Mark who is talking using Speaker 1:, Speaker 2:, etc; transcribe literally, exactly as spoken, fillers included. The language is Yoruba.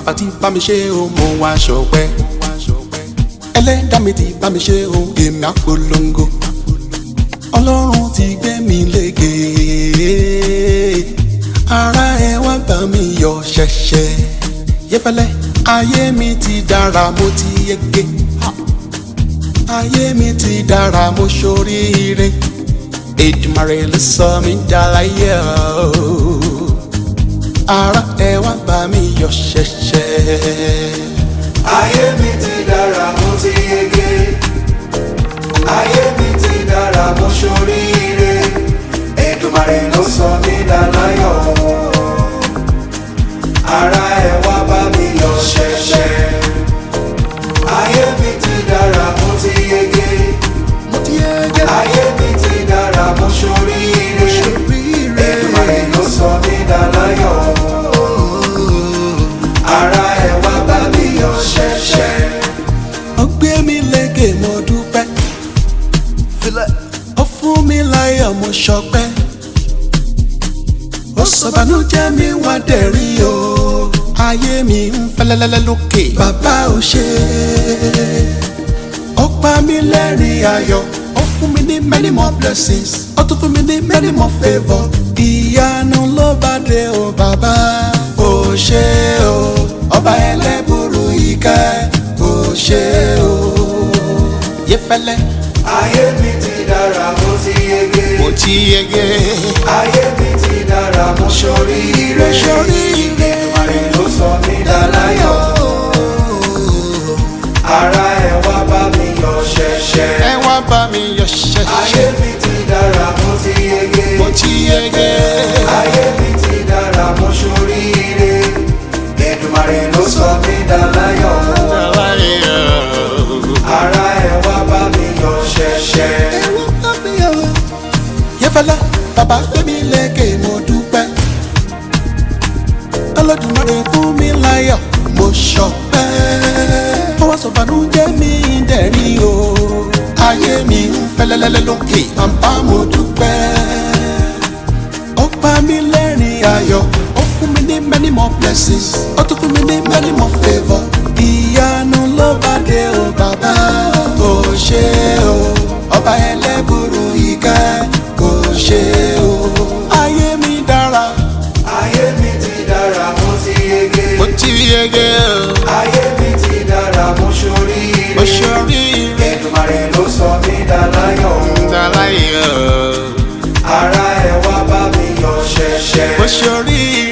Speaker 1: bàbá tí bá mi ṣe o mo wá ṣọpẹ́ ẹlẹ́dàá mi ti bá mi ṣe o èmi àpolongo ọlọ́run ti gbé mi lékè ara ẹ wá bá mi yọ̀ ṣẹ̀ṣẹ̀ yẹfẹlẹ ayé mi ti dára mo ti yege ayé mi ti dára mo ṣoríire Èdùmàrè ló sọ mí dáláyé o ara ẹ wá bá mi yọ̀ ṣẹ̀ṣẹ̀.
Speaker 2: Ayé mi ti dára mo ti yege ayé mi ti dára mo ṣoríire Èdùmàrè ló sọ mí dáláyọ̀ ara ẹ wá bá mi yọ̀ ṣẹ̀ṣẹ̀. Ayé mi ti dára mo ti yege ayé mi ti dára mo ṣoríire Èdùmàrè ló sọ mí dáláyọ̀ ara ẹ wá bá mi yọ̀ ṣẹ̀ṣẹ̀.
Speaker 1: Ó gbé mi lékè mo dúpẹ́ ó fún mi láyọ̀ mo ṣọpẹ́ ó sọ̀bànújẹ́ mi wá dẹ̀rín o ayé mi ń fẹ́lẹ́lẹ́lẹ́ lókè bàbá ò ṣe ó pa mí lẹ́rìn ayọ̀ ó fún mi ní many more blessings ó tún fún mi ní many more favour ìyanu ló bá dé o bàbá ò ṣe o ọba ẹlẹ́bùrú ìkẹ́ ò ṣe o yẹfẹlẹ.
Speaker 2: Ayé mi ti dára mo ti yege
Speaker 1: mo ti yege
Speaker 2: ayé mi ti dára mo ṣoríire
Speaker 1: ṣoríire
Speaker 2: Èdùmàrè ló sọ mí dáláyọ̀ ara ẹ wá bá mi yọ̀ ṣẹ̀ṣẹ̀.
Speaker 1: ẹ wá bá mi yọ̀ ṣẹ̀ṣẹ̀.
Speaker 2: Ayé mi ti dára mo ti yege
Speaker 1: mo ti yege
Speaker 2: ayé mi ti dára mo ṣoríire Èdùmàrè ló sọ mí dáláyọ̀ ara ẹ wá bá mi yọ̀ ṣẹ̀ṣẹ̀.
Speaker 1: yẹfẹlẹ bàbá gbé mi lékè mo dúpẹ́ Olódùmarè fún mi láyọ̀ mo ṣọpẹ́ ó wá sọ̀bànújẹ́ mi dẹ̀rín o ayé mi ń fẹ́lẹ́lẹ́lẹ́ lókè bàbá mo dúpẹ́ ó pa mí lẹ́rìn ayọ̀ ó fún mi ní many more blessings ó tún fún mi ní many more favour ìyanu ló bá dé o bàbá ò ṣe o ọba ẹlẹ́bùrú ìkẹ́ kò ṣe o ayé mi dára
Speaker 2: Ayé mi ti dára mo ti yege
Speaker 1: mo ti yege o
Speaker 2: ayé mi ti dára mo ṣoríire
Speaker 1: mo ṣoríire
Speaker 2: Èdùmàrè ló sọ mí dáláyọ̀
Speaker 1: dáláyọ̀
Speaker 2: ara ẹ wá bá mi yọ̀ ṣẹ̀ṣẹ̀.
Speaker 1: mo ṣoríire.